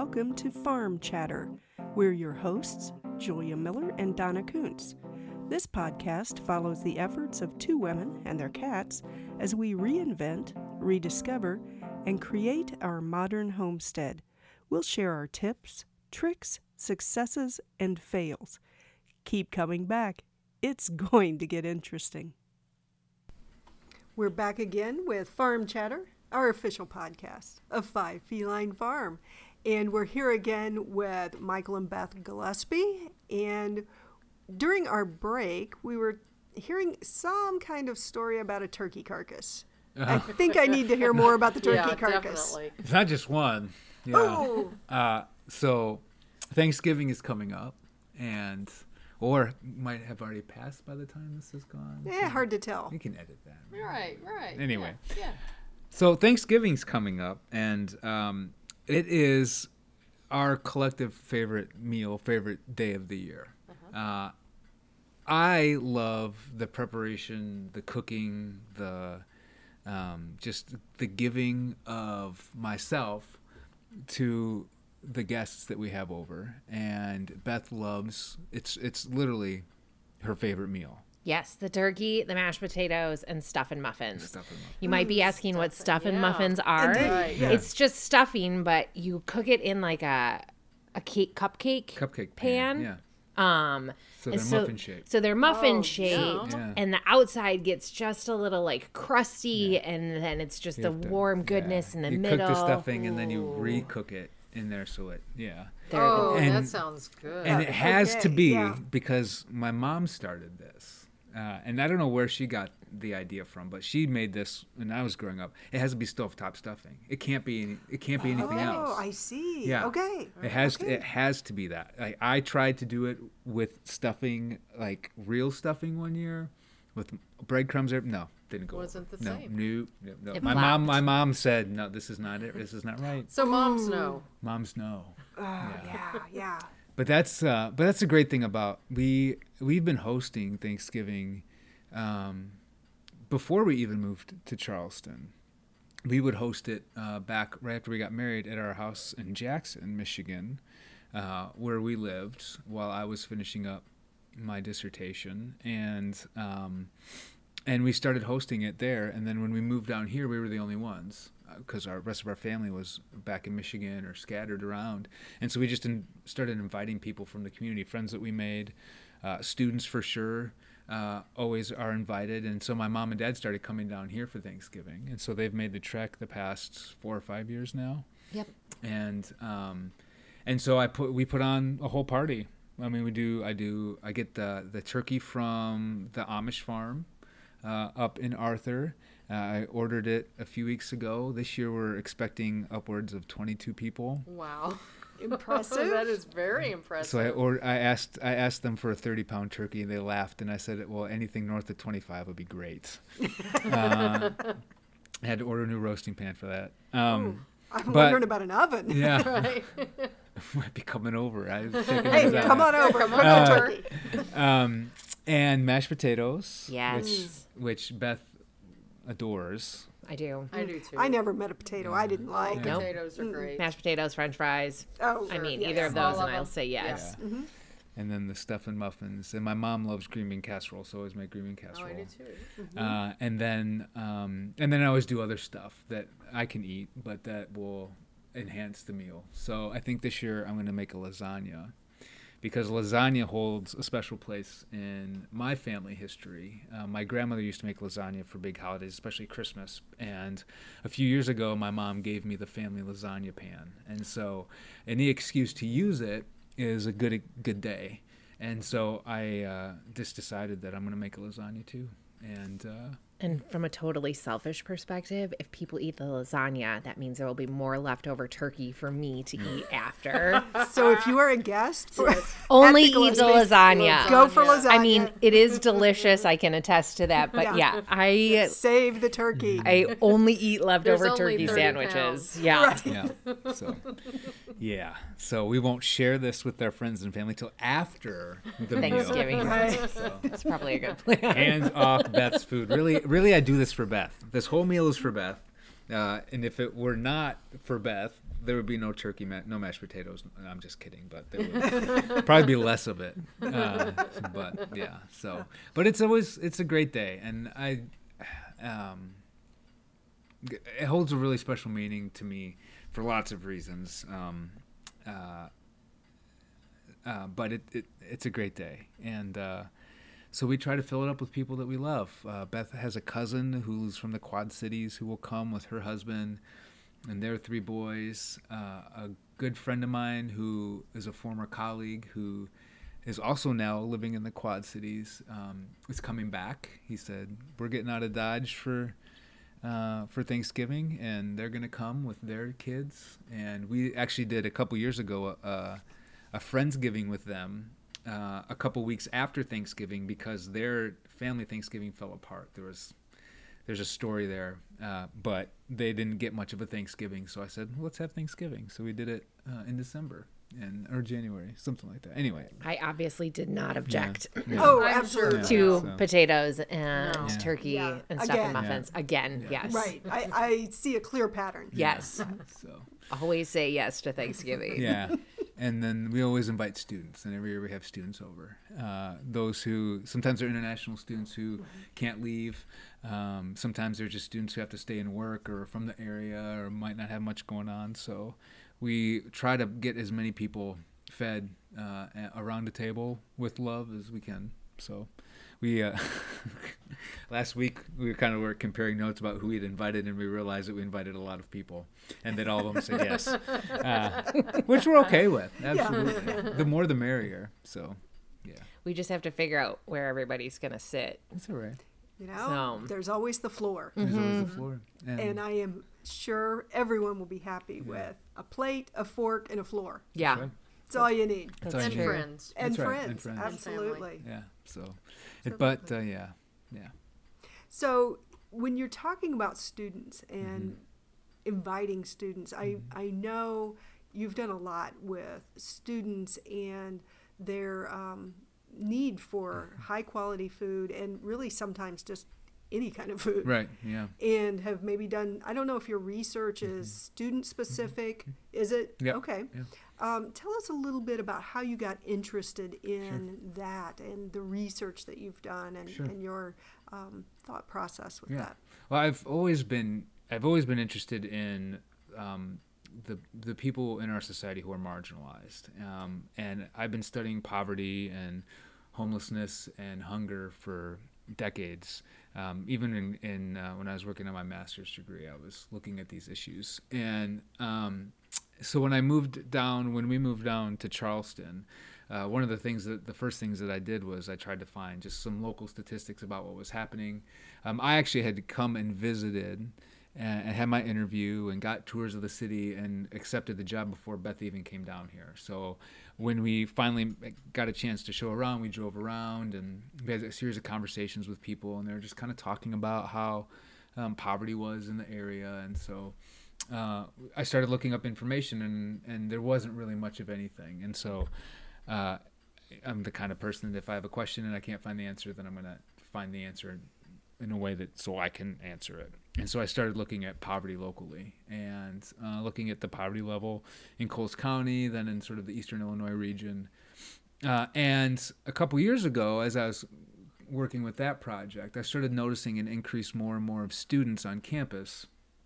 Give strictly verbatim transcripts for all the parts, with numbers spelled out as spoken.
welcome to Farm Chatter. We're your hosts, Julia Miller and Donna Kuntz. This podcast follows the efforts of two women and their cats as we reinvent, rediscover, and create our modern homestead. We'll share our tips, tricks, successes, and fails. Keep coming back. It's going to get interesting. We're back again with Farm Chatter, our official podcast of Five Feline Farm. And we're here again with Michael and Beth Gillespie. And during our break, we were hearing some kind of story about a turkey carcass. Uh-huh. I think I need to hear more about the turkey yeah, carcass. Definitely. It's not just one. Yeah. Oh. Uh, so Thanksgiving is coming up, and or might have already passed by the time this is gone. Yeah, hard to tell. You can edit that. Right, right. Anyway. Yeah. yeah. So Thanksgiving's coming up, and um, it is our collective favorite meal, favorite day of the year. Uh-huh. Uh, I love the preparation, the cooking, the um, just the giving of myself to the guests that we have over. And Beth loves, it's it's literally her favorite meal. Yes, the turkey, the mashed potatoes, and stuffing muffins. Stuffing muffins. You might be asking stuffing, what stuffing yeah. muffins are. Right. Yeah. It's just stuffing, but you cook it in like a a cake cupcake Cupcake pan. pan. Yeah. Um, So and they're muffin shaped. So they're muffin Oh, shaped, yeah. and the outside gets just a little like crusty, yeah. and then it's just You the have to- warm goodness yeah. in the you middle. You cook the stuffing and then you Ooh. re-cook it in there, so it yeah. They're Oh, the- And- that sounds good. And it has Okay, to be yeah. because my mom started this. Uh, and I don't know where she got the idea from, but she made this when I was growing up. It has to be stovetop stuffing. It can't be. Any, it can't be anything oh, else. I see. Yeah. Okay. It has. Okay. To, it has to be that. Like I tried to do it with stuffing, like real stuffing, one year, with breadcrumbs. Or, no, didn't go. Wasn't over. the no, same. No, no, no. It My mom. flopped. My mom said, "No, this is not it. This is not right." so moms know. Moms know. Oh, yeah, yeah. But that's uh, but that's a great thing about we we've been hosting Thanksgiving um, before we even moved to Charleston. We would host it uh, back right after we got married at our house in Jackson, Michigan, uh, where we lived while I was finishing up my dissertation, and um, and we started hosting it there. And then when we moved down here, we were the only ones, because our rest of our family was back in Michigan or scattered around. And so we just in, started inviting people from the community, friends that we made, uh, students for sure, uh, always are invited. And so my mom and dad started coming down here for Thanksgiving. And so they've made the trek the past four or five years now. Yep. And um, and so I put we put on a whole party. I mean, we do. I do. I get the the turkey from the Amish farm uh, up in Arthur. Uh, I ordered it a few weeks ago. This year we're expecting upwards of twenty-two people. Wow. Impressive. That is very impressive. So I ordered. I asked. I asked them for a thirty-pound turkey, and they laughed. And I said, "Well, anything north of twenty-five would be great." uh, I had to order a new roasting pan for that. Um, I'm but- wondering about an oven. yeah, Right. might be coming over. I was checking Hey, those out. come on over. Come Cook on the over. turkey. Um, and mashed potatoes. Yes. Which, which Beth adores. I do. I do too. I never met a potato I didn't like. Yeah. Nope. Potatoes are great. Mashed potatoes, French fries. Oh, I sure, mean, yes. either of All those, of and I'll them. say yes. Yeah. Mm-hmm. And then the stuffing muffins. And my mom loves green bean casserole, so I always make green bean Oh, casserole. I do too. Uh, and then um, and then I always do other stuff that I can eat, but that will enhance the meal. So I think this year I'm going to make a lasagna, because lasagna holds a special place in my family history. Uh, my grandmother used to make lasagna for big holidays, especially Christmas. And a few years ago, my mom gave me the family lasagna pan. And so any excuse to use it is a good good day. And so I uh, just decided that I'm going to make a lasagna too. And uh, And from a totally selfish perspective, if people eat the lasagna, that means there will be more leftover turkey for me to eat after. So if you are a guest, for, Only at the eat the Gillespie's, lasagna. go for Lasagna. lasagna. I mean, it is delicious. I can attest to that. But Yeah. yeah, I save the turkey. I only eat leftover There's only turkey thirty sandwiches. pounds. Yeah. yeah, so yeah, so we won't share this with our friends and family till after the Thanksgiving. meal. Right. So, It's probably a good plan. hands off Beth's food. Really, really, I do this for Beth. This whole meal is for Beth. Uh, and if it were not for Beth, there would be no turkey, ma- no mashed potatoes. I'm just kidding, but there would probably be less of it. Uh, but yeah, so but it's always it's a great day, and I, um, it holds a really special meaning to me for lots of reasons. Um, uh, uh, but it, it it's a great day, and uh, so we try to fill it up with people that we love. Uh, Beth has a cousin who's from the Quad Cities who will come with her husband and their three boys. Uh, a good friend of mine who is a former colleague who is also now living in the Quad Cities um, is coming back. He said, we're getting out of Dodge for uh, for Thanksgiving, and they're going to come with their kids. And we actually did a couple years ago a, a Friendsgiving with them uh, a couple weeks after Thanksgiving because their family Thanksgiving fell apart. There was There's a story there, uh, but they didn't get much of a Thanksgiving. So I said, well, let's have Thanksgiving. So we did it uh, in December and or January, something like that. Anyway. I obviously did not object Yeah. Yeah. Oh, I'm absolutely. to So- potatoes and No. Yeah. turkey Yeah. and stuff and Again. muffins. Again, Yeah. yes. Right. I, I see a clear pattern. Yes. So Always say yes to Thanksgiving. yeah, and then we always invite students, and every year we have students over. Uh, those who sometimes they're international students who can't leave. Um, sometimes they're just students who have to stay and work, or from the area, or might not have much going on. So we try to get as many people fed uh, a- around the table with love as we can. So we uh, last week we were kind of were comparing notes about who we'd invited, and we realized that we invited a lot of people, and that all of them said yes, uh, which we're okay with. Absolutely, the more the merrier. So yeah, We just have to figure out where everybody's going to sit. it's all right. You know, So- there's always the floor. There's always the floor, and, And I am sure everyone will be happy with a plate, a fork, and a floor. Yeah. right. It's all you need. That's That's all you And need. true. friends. And That's right, friends, and friends. And family. absolutely. Yeah. So, it, but uh, yeah, yeah. So when you're talking about students and inviting students, I, I know you've done a lot with students and their um, need for high quality food and really sometimes just any kind of food. Right. Yeah. And have maybe done, I don't know if your research is student specific. Is it? Yep. Okay. Yeah. Um, tell us a little bit about how you got interested in that and the research that you've done and, Sure. and your um, thought process with Yeah. that. Well, I've always been I've always been interested in um, the the people in our society who are marginalized, um, and I've been studying poverty and homelessness and hunger for decades. Um, even in, in uh, when I was working on my master's degree, I was looking at these issues, and um, so when I moved down, when we moved down to Charleston. Uh, one of the things that the first things that I did was I tried to find just some local statistics about what was happening. Um, I actually had come and visited and, and had my interview and got tours of the city and accepted the job before Beth even came down here. So when we finally got a chance to show around, we drove around and we had a series of conversations with people, and they were just kind of talking about how um, poverty was in the area. And so uh, I started looking up information, and, and there wasn't really much of anything. And so Uh, I'm the kind of person that if I have a question and I can't find the answer, then I'm going to find the answer in a way that so I can answer it. And so I started looking at poverty locally and uh, looking at the poverty level in Coles County, then in sort of the Eastern Illinois region. Uh, and a couple years ago, as I was working with that project, I started noticing an increase more and more of students on campus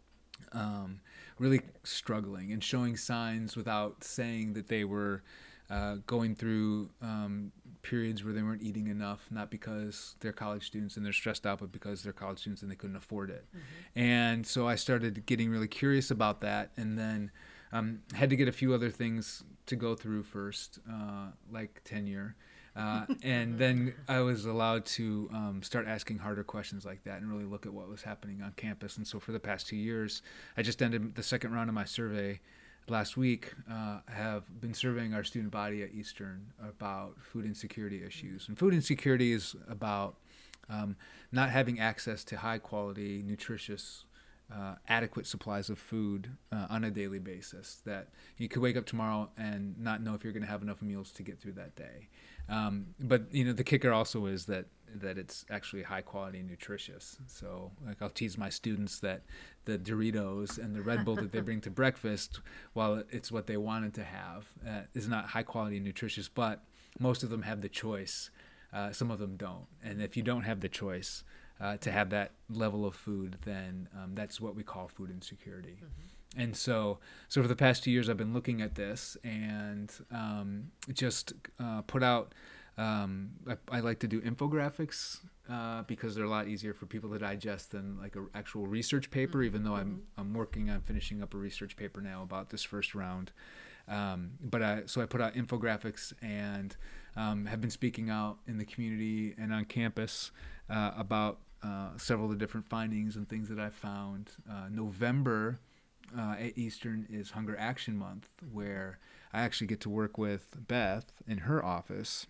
um, really struggling and showing signs without saying that they were Uh, going through um, periods where they weren't eating enough, not because they're college students and they're stressed out, but because they're college students and they couldn't afford it. Mm-hmm. And so I started getting really curious about that, and then um, had to get a few other things to go through first, uh, like tenure. Uh, and then I was allowed to um, start asking harder questions like that and really look at what was happening on campus. And so for the past two years, I just ended the second round of my survey last week. uh, have been surveying our student body at Eastern about food insecurity issues. And food insecurity is about um, not having access to high quality, nutritious uh, adequate supplies of food uh, on a daily basis. That you could wake up tomorrow and not know if you're going to have enough meals to get through that day. Um, but you know, the kicker also is that that it's actually high quality and nutritious. So like I'll tease my students that the Doritos and the Red Bull that they bring to breakfast, while it's what they wanted to have, uh, is not high quality and nutritious, but most of them have the choice. Uh, some of them don't. And if you don't have the choice uh, to have that level of food, then um, that's what we call food insecurity. Mm-hmm. And so, so for the past two years, I've been looking at this and um, just uh, put out, um, I, I like to do infographics uh, because they're a lot easier for people to digest than like an actual research paper, mm-hmm. even though I'm, I'm working on finishing up a research paper now about this first round. Um, but I, so I put out infographics and um, have been speaking out in the community and on campus uh, about uh, several of the different findings and things that I found. Uh, November uh, at Eastern is Hunger Action Month, where I actually get to work with Beth in her office,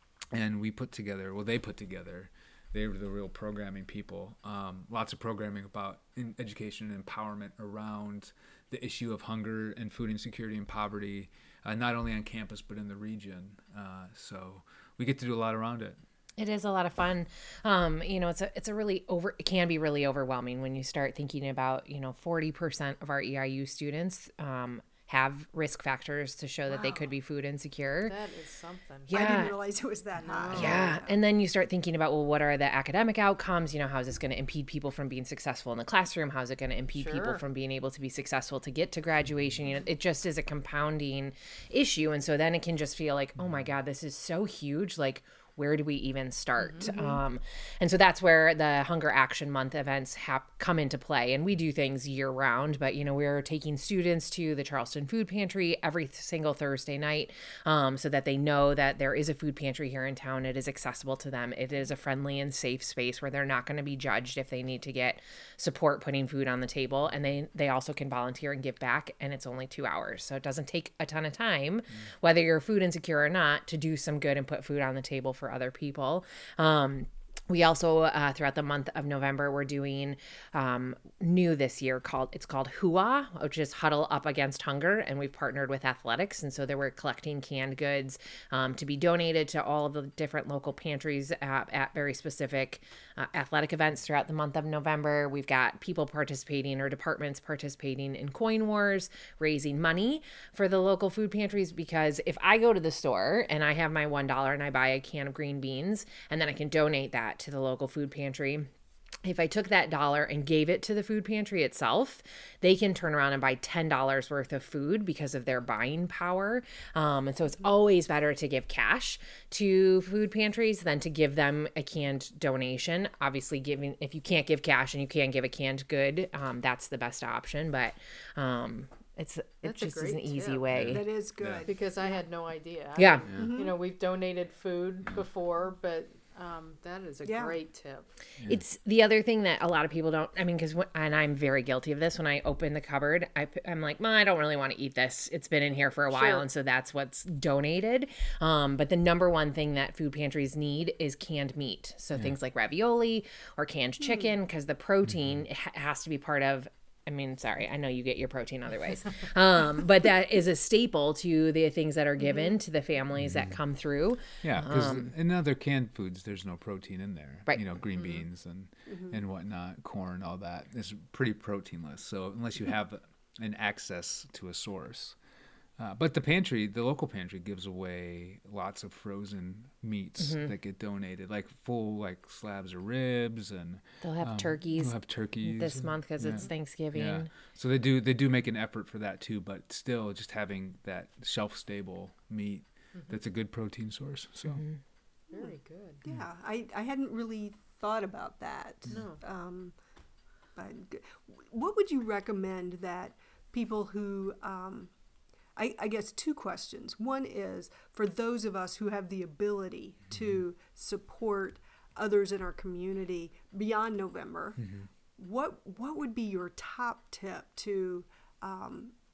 and we put together, well, they put together, they were the real programming people, um, lots of programming about in education and empowerment around the issue of hunger and food insecurity and poverty, uh, not only on campus but in the region. Uh, so we get to do a lot around it. It is a lot of fun. Um, you know, it's a it's a really over. It can be really overwhelming when you start thinking about, you know, forty percent of our E I U students um, have risk factors to show that they Wow. could be food insecure. That is something. Yeah. I didn't realize it was that high. Yeah. And then you start thinking about, well, what are the academic outcomes? You know, how is this going to impede people from being successful in the classroom? How is it going to impede Sure. people from being able to be successful to get to graduation? You know, it just is a compounding issue. And so then it can just feel like, oh my God, this is so huge. Like, where do we even start? Mm-hmm. Um, and so that's where the Hunger Action Month events hap- come into play. And we do things year round, but, you know, we're taking students to the Charleston Food Pantry every th- single Thursday night um, so that they know that there is a food pantry here in town. It is accessible to them. It is a friendly and safe space where they're not going to be judged if they need to get support putting food on the table. And they, they also can volunteer and give back. And it's only two hours. So it doesn't take a ton of time, mm. whether you're food insecure or not, to do some good and put food on the table for other people. Um, we also, uh, throughout the month of November, we're doing um, new this year called, it's called H U A, which is Huddle Up Against Hunger. And we've partnered with athletics. And so there we're collecting canned goods um, to be donated to all of the different local pantries at, at very specific uh, athletic events throughout the month of November. We've got people participating or departments participating in coin wars, raising money for the local food pantries. Because if I go to the store and I have my one dollar and I buy a can of green beans, and then I can donate that to the local food pantry. If I took that dollar and gave it to the food pantry itself, they can turn around and buy ten dollars worth of food because of their buying power. Um, and so it's always better to give cash to food pantries than to give them a canned donation. Obviously, giving if you can't give cash and you can give a canned good, um, that's the best option. But um, it's it That's a just is great an easy tip. way. That is good. Yeah. Because I had no idea. Yeah. I mean, You know, we've donated food before, but um, that is a Yeah. great tip. It's the other thing that a lot of people don't, I mean, because, and I'm very guilty of this, when I open the cupboard, I, p- I'm like, well, I don't really want to eat this. It's been in here for a while. Sure. And so that's what's donated. Um, but the number one thing that food pantries need is canned meat. So things like ravioli or canned chicken, because the protein ha- has to be part of, I mean, sorry, I know you get your protein other ways. Um, but that is a staple to the things that are given mm-hmm. to the families that come through. Yeah, because Um, in other canned foods, there's no protein in there. Right. You know, green Mm-hmm. beans and and whatnot, corn, all that. It's pretty proteinless. So unless you have an access to a source. Uh, but the pantry, the local pantry gives away lots of frozen meats Mm-hmm. that get donated, like full like slabs of ribs, and They'll have um, turkeys They'll have turkeys this and- month because yeah. it's Thanksgiving. Yeah. So they do they do make an effort for that too, but still just having that shelf stable meat that's a good protein source. So Very good. Yeah, I, I hadn't really thought about that. No. Um, but g- what would you recommend that people who, um, I, I guess two questions. One is for those of us who have the ability to support others in our community beyond November, what what would be your top tip to um,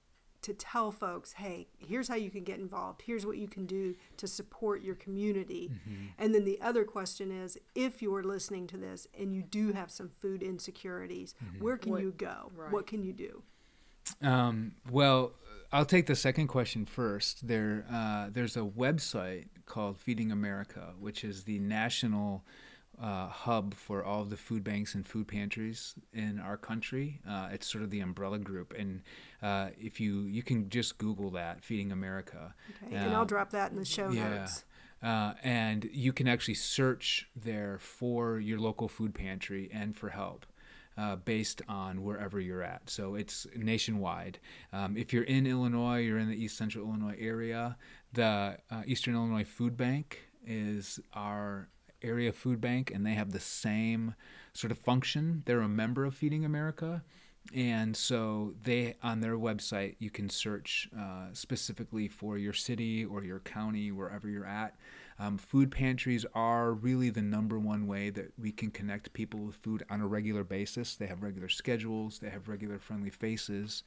to tell folks, hey, here's how you can get involved. Here's what you can do to support your community. Mm-hmm. And then the other question is, if you're listening to this and you do have some food insecurities, mm-hmm. where can what, you go? Right. What can you do? Um, well, I'll take the second question first. There, uh, there's a website called Feeding America, which is the national uh, hub for all of the food banks and food pantries in our country. Uh, it's sort of the umbrella group, and uh, if you you can just Google that, Feeding America. Okay, uh, and I'll drop that in the show yeah. notes. Uh, and you can actually search there for your local food pantry and for help. Uh, based on wherever you're at. So it's nationwide. Um, if you're in Illinois, you're in the East Central Illinois area, the uh, Eastern Illinois Food Bank is our area food bank, and they have the same sort of function. They're a member of Feeding America. And so they, on their website, you can search uh, specifically for your city or your county, wherever you're at. Um, food pantries are really the number one way that we can connect people with food on a regular basis. They have regular schedules. They have regular friendly faces.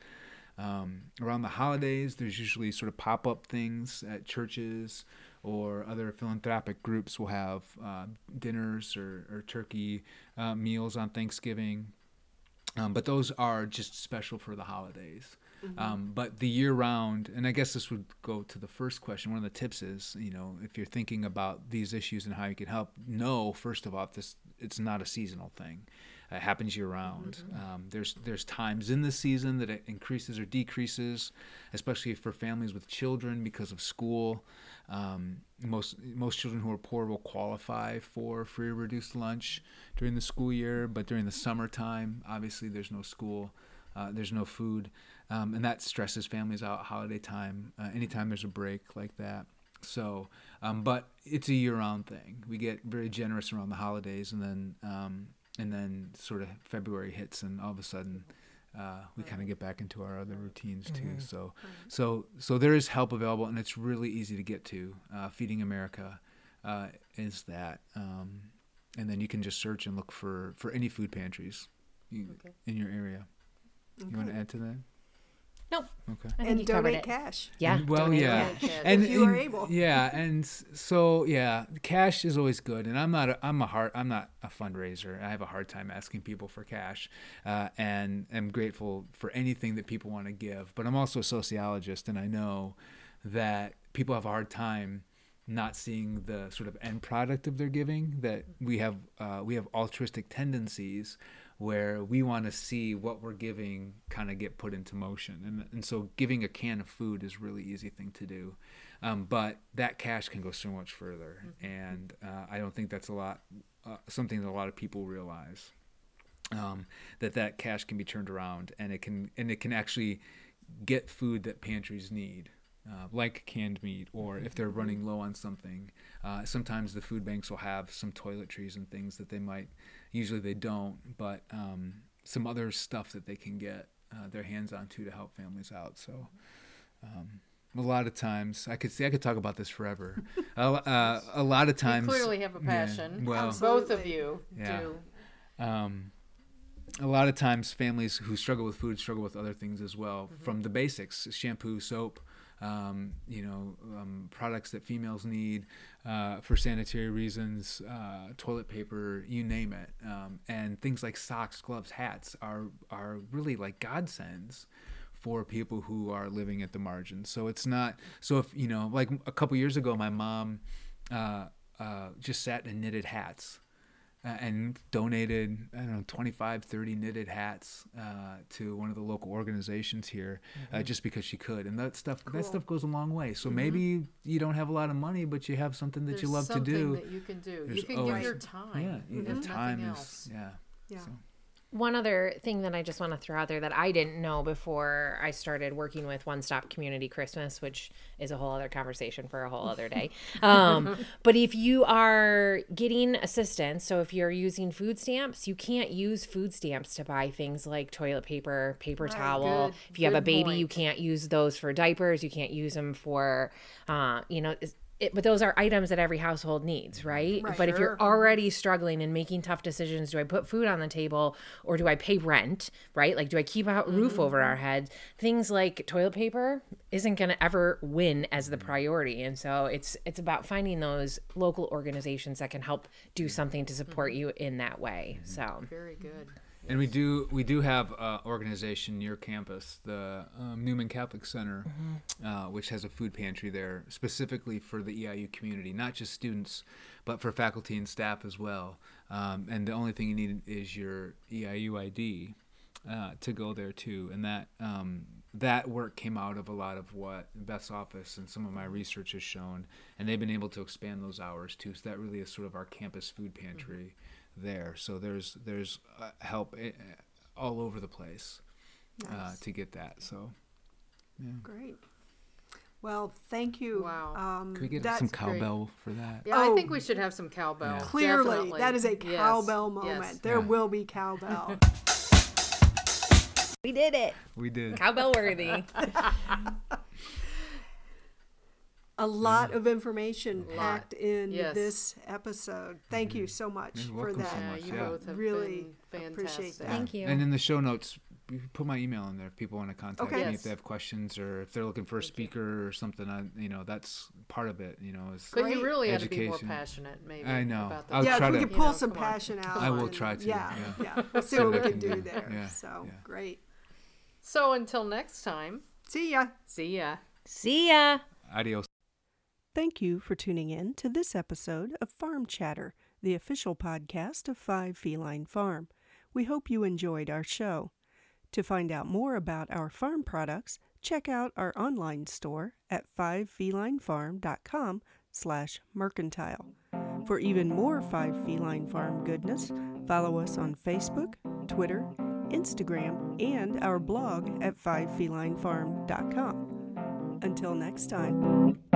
Um, around the holidays, there's usually sort of pop-up things at churches, or other philanthropic groups will have uh, dinners or, or turkey uh, meals on Thanksgiving. Um, but those are just special for the holidays. Mm-hmm. Um, but the year round, and I guess this would go to the first question, one of the tips is, you know, if you're thinking about these issues and how you can help, know, first of all, this it's not a seasonal thing. It happens year round. Mm-hmm. Um, there's there's times in the season that it increases or decreases, especially for families with children because of school. Um, most most children who are poor will qualify for free or reduced lunch during the school year, but during the summertime, obviously there's no school, uh, there's no food, um, and that stresses families out holiday time, uh, anytime there's a break like that. So, um, but it's a year-round thing. We get very generous around the holidays, and then um, and then sort of February hits, and all of a sudden uh, we kind of get back into our other routines too. Mm-hmm. So, so so there is help available, and it's really easy to get to. Uh, Feeding America uh, is that, um, and then you can just search and look for, for any food pantries you, okay. in your area. Okay. You want to add to that? Nope. Okay. I think and you donate covered it. cash. Yeah. Well, donate yeah. cash. And if you are and, able. Yeah, and so yeah, cash is always good. And I'm not a, I'm a hard I'm not a fundraiser. I have a hard time asking people for cash, uh, and I'm grateful for anything that people want to give. But I'm also a sociologist, and I know that people have a hard time not seeing the sort of end product of their giving. That we have uh, we have altruistic tendencies where we want to see what we're giving kind of get put into motion. And and so giving a can of food is a really easy thing to do. Um, but that cash can go so much further. Mm-hmm. And uh, I don't think that's a lot, uh, something that a lot of people realize, um, that that cash can be turned around, and it can, and it can actually get food that pantries need. Uh, like canned meat, or if they're running low on something. Uh, sometimes the food banks will have some toiletries and things that they might, usually they don't, but um, some other stuff that they can get uh, their hands on to to help families out. So um, a lot of times, I could see, I could talk about this forever. uh, uh, a lot of times. You clearly have a passion. Yeah, well, both of you yeah. do. Um, a lot of times families who struggle with food struggle with other things as well, mm-hmm. from the basics, shampoo, soap, Um, you know, um, products that females need uh, for sanitary reasons, uh, toilet paper, you name it. Um, and things like socks, gloves, hats are are really like godsends for people who are living at the margins. So it's not, so if, you know, like a couple years ago, my mom uh, uh, just sat and knitted hats. Uh, and donated, I don't know, twenty-five, thirty knitted hats uh, to one of the local organizations here, mm-hmm. uh, just because she could. And that stuff, cool. that stuff goes a long way. So mm-hmm. maybe you don't have a lot of money, but you have something that There's you love to do. something that you can do. There's you can always, give your time. Yeah, mm-hmm. your time nothing is, else. yeah. Yeah. So. One other thing that I just want to throw out there that I didn't know before I started working with One Stop Community Christmas, which is a whole other conversation for a whole other day. Um, but if you are getting assistance, so if you're using food stamps, you can't use food stamps to buy things like toilet paper, paper right, towel. good, if you have a baby, point. you can't use those for diapers. You can't use them for, uh, you know, it, but those are items that every household needs, right? Right. But if you're Sure. already struggling and making tough decisions, do I put food on the table or do I pay rent, right? Like, do I keep a roof over our heads? Things like toilet paper isn't going to ever win as the priority. And so it's it's about finding those local organizations that can help do something to support you in that way. So Very good. And we do we do have an organization near campus, the um, Newman Catholic Center, uh, which has a food pantry there specifically for the E I U community, not just students, but for faculty and staff as well. Um, and the only thing you need is your E I U I D uh, to go there too. And that um, that work came out of a lot of what Beth's office and some of my research has shown, and they've been able to expand those hours too. So that really is sort of our campus food pantry. There, so there's there's uh, help uh, all over the place uh, Nice. to get that. So, yeah. Great. Well, thank you. Wow. Um, Could we get that's some great. cowbell for that? Yeah, Oh. I think we should have some cowbell. Yeah. Clearly, Definitely. that is a Yes, cowbell yes. moment. There Yeah. will be cowbell. we did it. We did. Cowbell worthy. A lot of information Lot. packed in Yes. this episode. Thank you so much You're for welcome that. so Yeah, much, you yeah. both have Really been appreciate fantastic. that. Thank you. And in the show notes, we put my email in there if people want to contact Okay. me Yes. if they have questions or if they're looking for a speaker or something. I, you know, that's part of it. You know, is But Great. you really had to be more Education. passionate, maybe. I know. About I'll this. Yeah, try if we to- could You pull know, some come on. passion out. I will and- try to, Yeah, yeah. yeah. We'll see See what we what I can can do do. there. Yeah, So yeah. great. So until next time, See ya. see ya. See ya. Adios. Thank you for tuning in to this episode of Farm Chatter, the official podcast of Five Feline Farm. We hope you enjoyed our show. To find out more about our farm products, check out our online store at five feline farm dot com slash mercantile. For even more Five Feline Farm goodness, follow us on Facebook, Twitter, Instagram, and our blog at five feline farm dot com. Until next time.